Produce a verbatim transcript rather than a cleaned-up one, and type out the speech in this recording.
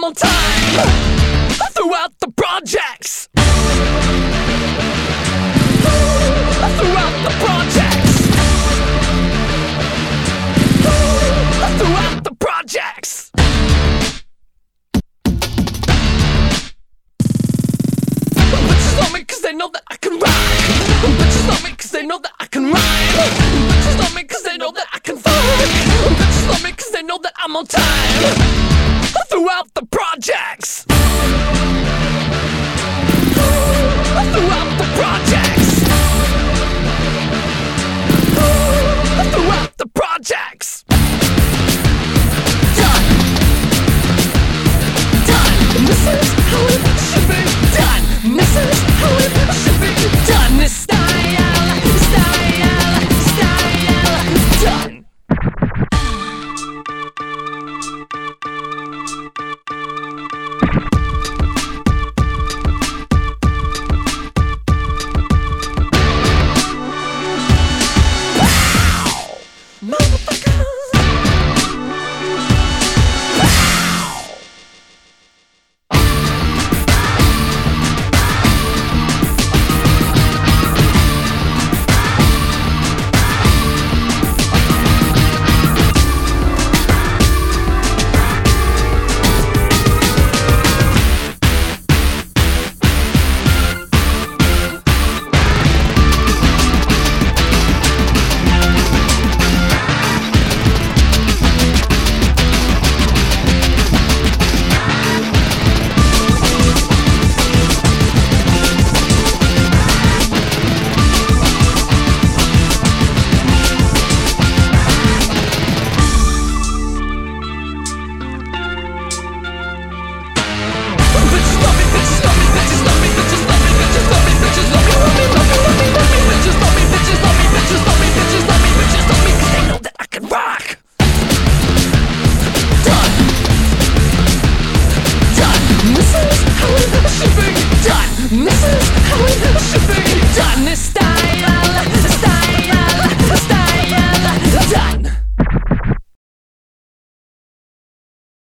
on time throughout the projects. Throughout the projects. Throughout the projects. Bitches love me cause they know that I can rhyme. Bitches love me cause they know that I can rhyme. Bitches love me cause they know that I can fuck. Bitches love me cause they know that I'm on time throughout the projects. Throughout the projects. Throughout the projects. Done. Done. This is how it should be done. This is how it should be done. This style, style, style, done. This